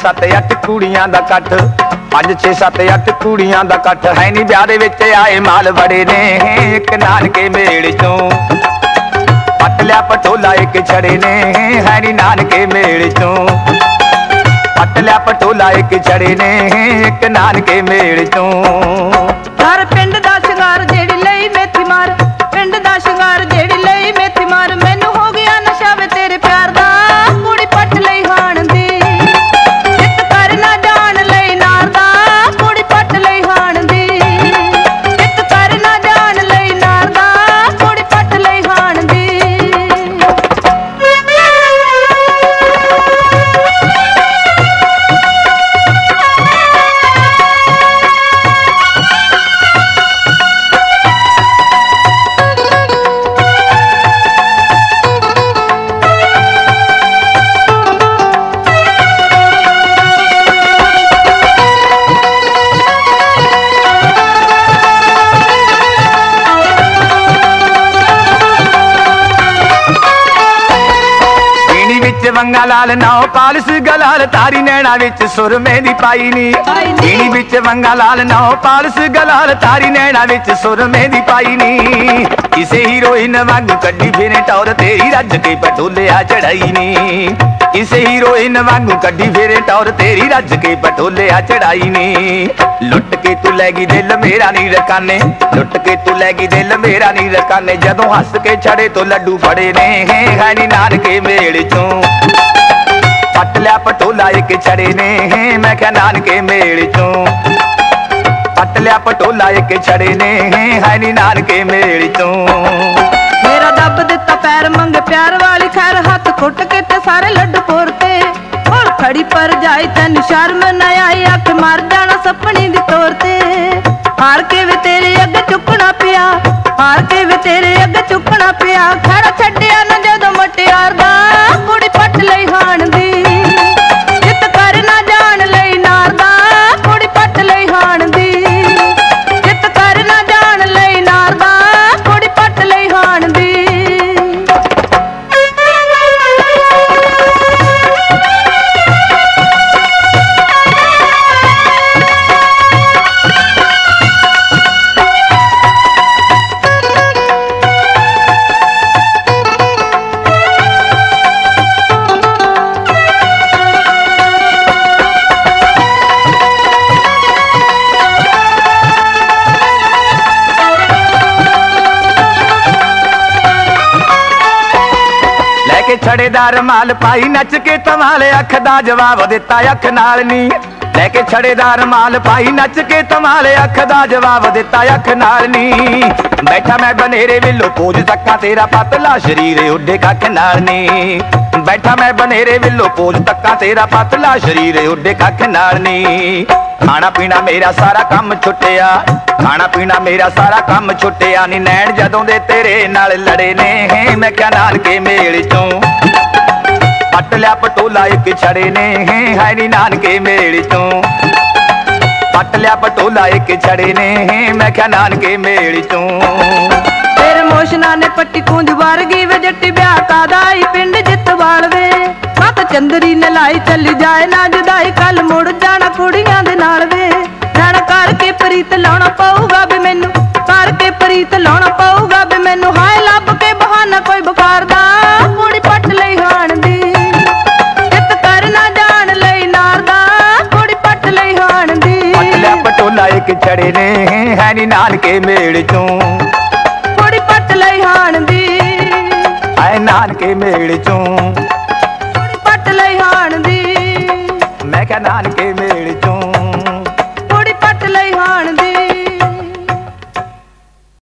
7 8 ਕੁੜੀਆਂ ਦਾ ਇਕੱਠ 5 6 7 8 ਕੁੜੀਆਂ ਦਾ ਇਕੱਠ ਹੈ ਨੀ ਵਿਆਹ ਦੇ ਵਿੱਚ ਆਏ ਮਾਲ ਬੜੇ ਨੇ ਇੱਕ ਨਾਨਕੇ ਮੇਲ ਚੋਂ ਪੱਟ ਲਿਆ ਪਟੋਲਾ ਇੱਕ ਛੜੇ ਨੇ ਹੈ ਨੀ ਨਾਨਕੇ ਮੇਲ ਚੋਂ ਪੱਟ ਲਿਆ ਪਟੋਲਾ ਇੱਕ ਛੜੇ ਨੇ ਇੱਕ ਨਾਨਕੇ ਮੇਲ ਚੋਂ ਹਰ ਪਿੰਡ ਦਾ ਸ਼ਿੰਗਾਰ ਜਿਹੜੀ ਲਈ ਮੇਥੀ ਮਾਰ ਪਿੰਡ ਦਾ ਸ਼ਿੰਗਾਰ ਜਿਹੜੀ ਲਈ ਮੇਥੀ ਮਾਰ ਮੈਨੂੰ ਹੋ ਗਿਆ ਨਸ਼ਾ ਵੇ ਤੇਰੇ ਪਿਆਰ ਦਾ ਕੁੜੀ ਪੱਟ ਲਈ ਹਾਣ ਦੀ ਜਿੱਤ ਕਰ ਨਾ ਜਾਣ ਲਈ ਨਾਰ ਦਾ ਕੁੜੀ ਪੱਟ ਲਈ ਹਾਣ ਦੀ ਜਿੱਤ ਕਰ ਨਾ ਜਾਣ ਲਈ ਨਾਰ ਦਾ ਕੁੜੀ ਪੱਟ ਲਈ ਹਾਣ ਦੀ वंगा लाल नाव पालिस गलाल तारी नैना विच सुरमे दी पाई नी गिणी विच वंगा लाल नाव पालिस गलाल तारी नैना विच सुरमे दी पाई नी किसे हीरोइन वांगू कड्डी फिरे टौर तेरी रज के पटोलिया चढ़ाई नी किसे हीरोइन वांगू कड्डी फिरे टौर तेरी रज के पटोलिया चढ़ाई नी लुट के तू लैगी दिल मेरा नी रकाने लुट के तू लैगी दिल मेरा नी रकाने जदों हस के छड़े तो लड्डू फड़े ने है नी नानके मेल चों पट लिया पटोला एक छड़े ने मैं क्या नानके मेल चों पट लिया पटोला एक छड़े ने है नी नानके मेल चों मेरा दब दिता पैर मंग प्यार वाली खैर हाथ खुट के ते सारे लड्डू पोरते और खड़ी पर जाई तैन शर्म न आई अख मार जाना सपनी दी तौर ते हार के वे तेरे अगे चुकना पिया हार के वे तेरे अगे चुकना पिया खड़ा छड्डिया न जदों मटियार दा कुड़ी पट लई हाण दी जित कर ना जान लई नार दा कुड़ी पट लई हाण दी जित कर ना जान लई नार दा कुड़ी पट लई हाण दी छड़ेदार माल पाई नच के तमाल अख दा जवाब दिता अख नाल नी लैके छड़ेदार माल पाई नच के तमाल अख दा जवाब दिता अख नाल नी बैठा मैं बनेरे विलो पोज तक्का तेरा पतला शरीर उड्डे कख नाल नी बैठा मैं बनेरे विलो पोज तक्का तेरा पतला शरीर उड्डे कख नाल नी खाना पीना मेरा सारा काम छुट्टिया खाना पीना मेरा सारा काम छुट्टिया नी नैन जदों दे तेरे नाल लड़े ने मैं क्या नानके मेल चों पट लिया पटोला एक छड़े ने है नी नानके मेल चों पट लिया पटोला एक छड़े ने मैं क्या नानके मेल चों तेरे मोशना ने पट्टी कूंज वारगी वे जट्टी ब्याह कादाई पिंड जित वालवे मत चंदरी ने लाई चली जाए ना जुदाई कल मुड़ जाना कुड़ियां दे नाल वे रण करके प्रीत लाउणा पऊगा बे मैनू करके प्रीत लाउणा पऊगा बे मैनू हाय लब के बहाना कोई बुखार दा कुड़ी पट लई हाण दी जित कर ना जान लई नार दा कुड़ी पट लई हाण दी पट लिया पटोला एक छड़े ने है नी नानके मेल चों कुड़ी पट लई हाण दी आए नानके मेल चों कुड़ी पट लई हाण दी मैं क्या नानके